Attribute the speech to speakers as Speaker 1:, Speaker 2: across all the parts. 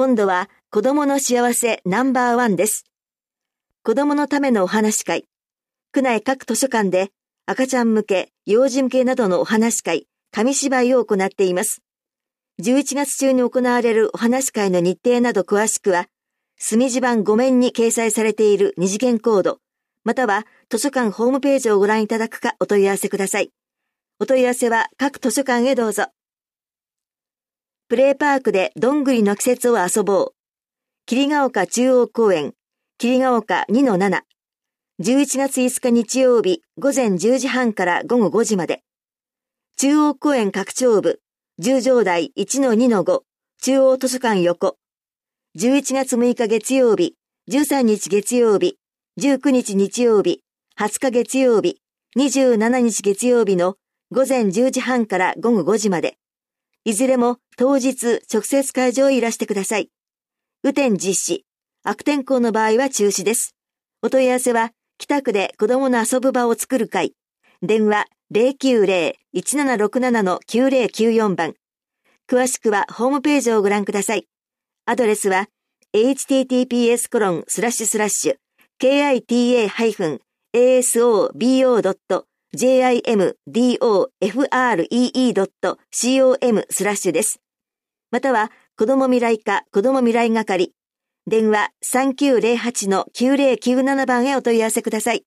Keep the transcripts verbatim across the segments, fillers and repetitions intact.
Speaker 1: 今度は子供の幸せナンバーワンです。子供のためのお話会。区内各図書館で赤ちゃん向け、幼児向けなどのお話会、紙芝居を行っています。じゅういちがつ中に行われるお話会の日程など詳しくは、隅地版ご面に掲載されている二次元コード、または図書館ホームページをご覧いただくかお問い合わせください。お問い合わせは各図書館へどうぞ。プレイパークでどんぐりの季節を遊ぼう。桐ヶ丘中央公園、桐ヶ丘 にのなな。じゅういちがついつか日曜日午前じゅうじはんから午後ごじまで。中央公園拡張部、十条台 いちのにのご、中央図書館横。じゅういちがつむいか月曜日、じゅうさんにち月曜日、じゅうくにち日曜日、はつか月曜日、にじゅうしちにち月曜日の午前じゅうじはんから午後ごじまで。いずれも当日直接会場へいらしてください。雨天実施、悪天候の場合は中止です。お問い合わせは北区で子供の遊ぶ場を作る会。電話 ゼロきゅうゼロ いちななろくなな きゅうゼロきゅうよん 番。詳しくはホームページをご覧ください。アドレスは エイチティーティーピーエスコロンスラッシュスラッシュケーアイティーエーハイフンエーエスオービーオードットジェーアイエムディーオーエフアールイーイードットコム スラッシュです。または、子ども未来課子ども未来係、電話 さんきゅうゼロはちのきゅうゼロきゅうなな 番へお問い合わせください。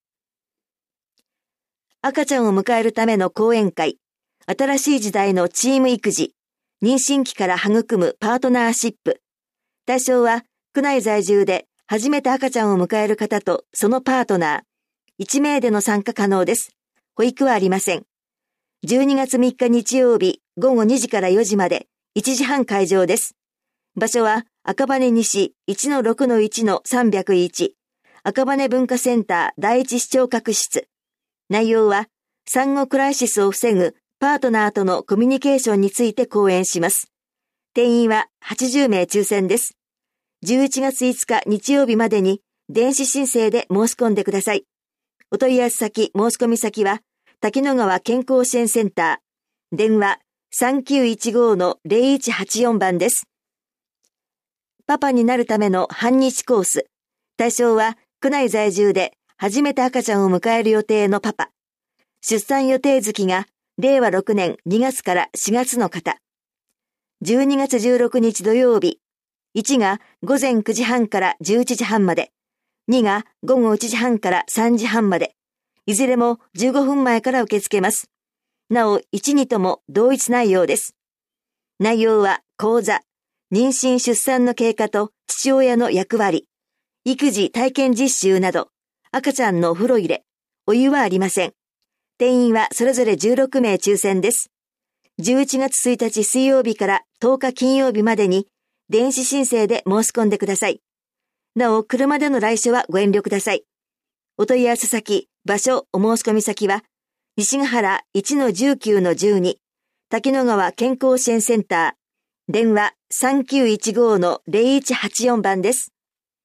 Speaker 1: 赤ちゃんを迎えるための講演会、新しい時代のチーム育児、妊娠期から育むパートナーシップ。対象は、区内在住で初めて赤ちゃんを迎える方とそのパートナー、いちめいでの参加可能です。保育はありません。じゅうにがつみっか日曜日ごごにじからよじまでいちじはん会場です。場所は赤羽西 いちのろくのいちのさんびゃくいち 赤羽文化センター第一視聴覚室。内容は産後クライシスを防ぐパートナーとのコミュニケーションについて講演します。定員ははちじゅうめい抽選です。じゅういちがついつか日曜日までに電子申請で申し込んでください。お問い合わせ先、申し込み先は、滝野川健康支援センター、電話 さんきゅういちごのゼロいちはちよん 番です。パパになるための半日コース。対象は、区内在住で初めて赤ちゃんを迎える予定のパパ。出産予定月が、れいわろくねんにがつからしがつの方。じゅうにがつじゅうろくにち土曜日。いちがごぜんくじはんからじゅういちじはんまで。にがごごいちじはんからさんじはんまで。いずれもじゅうごふんまえから受け付けます。なお、いち、にとも同一内容です。内容は講座、妊娠出産の経過と父親の役割、育児体験実習など、赤ちゃんのお風呂入れ、お湯はありません。定員はそれぞれじゅうろくめい抽選です。じゅういちがつついたち水曜日からとおか金曜日までに電子申請で申し込んでください。なお、車での来所はご遠慮ください。お問い合わせ先、場所、お申し込み先は、西ヶ原 いちのじゅうきゅうのじゅうに、滝野川健康支援センター、電話 さんきゅういちごのゼロいちはちよん 番です。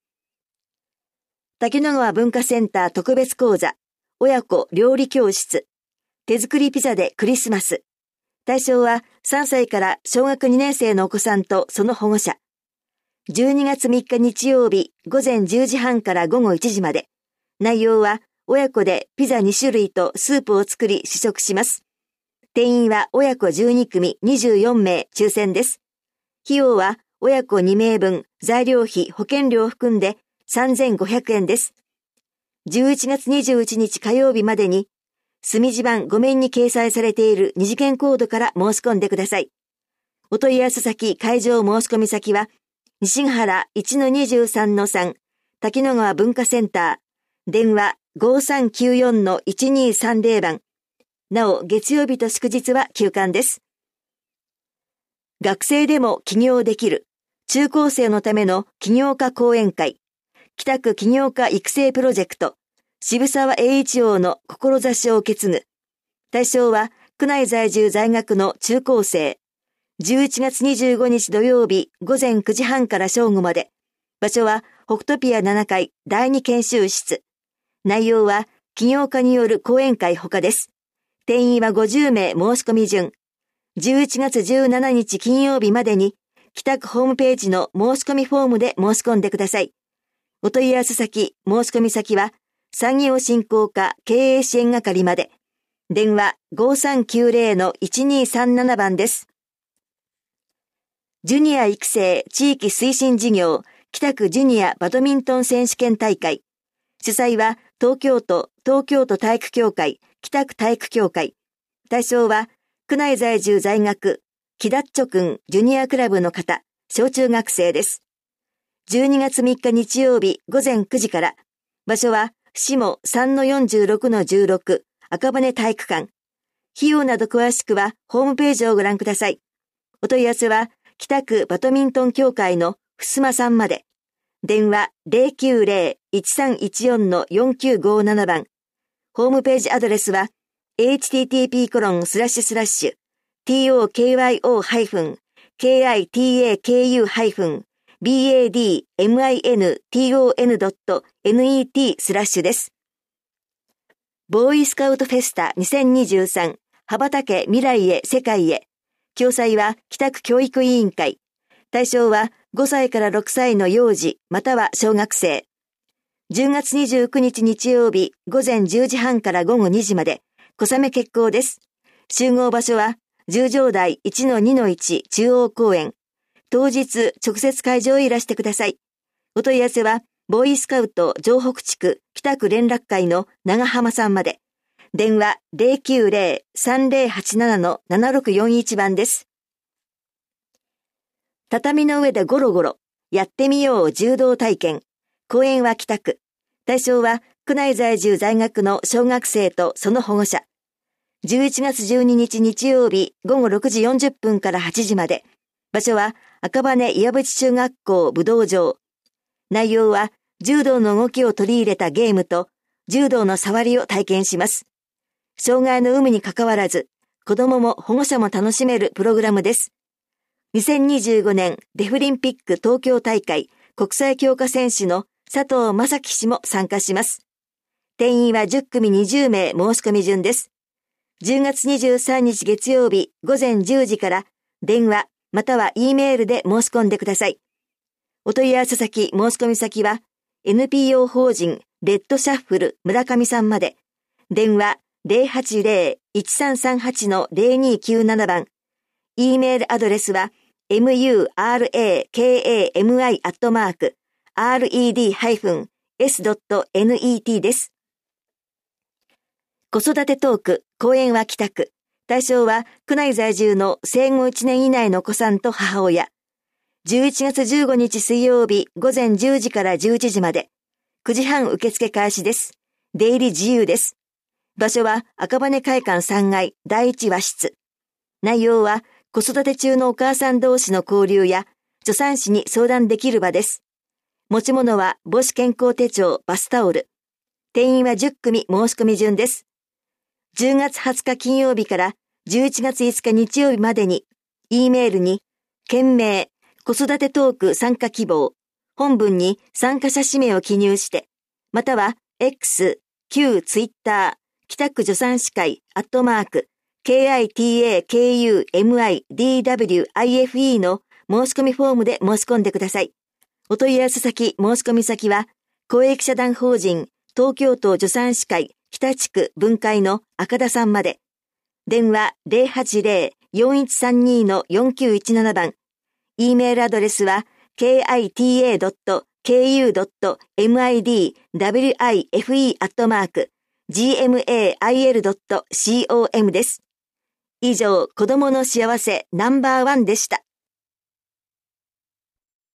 Speaker 1: 滝野川文化センター特別講座、親子料理教室、手作りピザでクリスマス。対象はさんさいから小学にねんせいのお子さんとその保護者。じゅうにがつみっか日曜日ごぜんじゅうじはんからごごいちじまで。内容は親子でピザにしゅるいとスープを作り試食します。定員は親子じゅうにくみにじゅうよんめい抽選です。費用は親子にめいぶん材料費保険料を含んでさんぜんごひゃくえんです。じゅういちがつにじゅういちにち火曜日までに隅地版ご面に掲載されている二次元コードから申し込んでください。お問い合わせ先、会場申し込み先は西ヶ原 いちのにじゅうさんのさん 滝野川文化センター、電話 ごさんきゅうよんのいちにさんぜろ 番。なお、月曜日と祝日は休館です。学生でも起業できる、中高生のための起業家講演会、北区起業家育成プロジェクト、渋沢栄一郎の志を受け継ぐ。対象は、区内在住在学の中高生。じゅういちがつにじゅうごにち土曜日ごぜんくじはんから正午まで。場所は北トピアななかいだいに研修室。内容は起業家による講演会ほかです。定員はごじゅうめい申し込み順。じゅういちがつじゅうしちにち金曜日までに北区ホームページの申し込みフォームで申し込んでください。お問い合わせ先、申し込み先は、産業振興課経営支援係まで。電話 ごさんきゅうゼロのいちにさんなな 番です。ジュニア育成地域推進事業北区ジュニアバドミントン選手権大会。主催は東京都東京都体育協会北区体育協会。対象は区内在住在学キダッチョ君ジュニアクラブの方、小中学生です。じゅうにがつみっか日曜日午前くじから。場所は下 さんのよんじゅうろくのじゅうろく 赤羽体育館。費用など詳しくはホームページをご覧ください。お問い合わせは北区バドミントン協会のふすまさんまで。電話 ゼロきゅうゼロ いちさんいちよんのよんきゅうごなな 番。ホームページアドレスは エイチティーティーピーコロンスラッシュスラッシュ トーキョーケーアイティーエーケーユー ビーエーディーエムアイエヌトン ドットネット スラッシュです。ボーイスカウトフェスタにせんにじゅうさん羽ばたけ未来へ世界へ。共催は北区教育委員会。対象はごさいからろくさいの幼児または小学生。じゅうがつにじゅうくにち日曜日午前じゅうじはんから午後にじまで小雨決行です。集合場所は十条台 いちのにのいち 中央公園。当日直接会場へいらしてください。お問い合わせはボーイスカウト城北地区北区連絡会の長浜さんまで。電話 ゼロきゅうゼロ さんゼロはちななのななろくよんいち 番です。畳の上でゴロゴロ、やってみよう柔道体験。公園は北区。対象は区内在住在学の小学生とその保護者。じゅういちがつじゅうににち日曜日午後ろくじよんじゅっぷんからはちじまで。場所は赤羽岩淵中学校武道場。内容は柔道の動きを取り入れたゲームと柔道の触りを体験します。障害の有無にかかわらず、子供も保護者も楽しめるプログラムです。にせんにじゅうごねんデフリンピック東京大会国際強化選手の佐藤正樹氏も参加します。定員はじゅっくみにじゅうめい申し込み順です。じゅうがつにじゅうさんにち月曜日午前じゅうじから電話または E メールで申し込んでください。お問い合わせ先申し込み先は エヌピーオー 法人レッドシャッフル村上さんまで。電話ゼロはちゼロ いちさんさんはちのゼロにきゅうなな 番。E メールアドレスは ムラカミ アットマーク アールイーディー エス ドット ネット です。子育てトーク、公園は北区。対象は区内在住の生後いちねん以内のお子さんと母親。じゅういちがつじゅうごにち水曜日午前じゅうじからじゅういちじまで。くじはん受付開始です。出入り自由です。場所は赤羽会館さんがいだいいち和室。内容は子育て中のお母さん同士の交流や助産師に相談できる場です。持ち物は母子健康手帳、バスタオル。定員はじゅっくみ申し込み順です。じゅうがつはつか金曜日からじゅういちがついつか日曜日までに E メールに件名子育てトーク参加希望本文に参加者氏名を記入してまたは X、旧 Twitter 北区助産師会アットマーク ケーアイティーエーケーユーエムアイディーダブリューアイエフイー の申し込みフォームで申し込んでください。お問い合わせ先申し込み先は公益社団法人東京都助産師会北地区分会の赤田さんまで。電話ゼロはちゼロ よんいちさんにのよんきゅういちなな 番。E メールアドレスは ケーアイティーエードットケーユードットミドワイフェ アットマーク ジーエムエーアイエルドットコム です。以上、子供の幸せナンバーワンでした。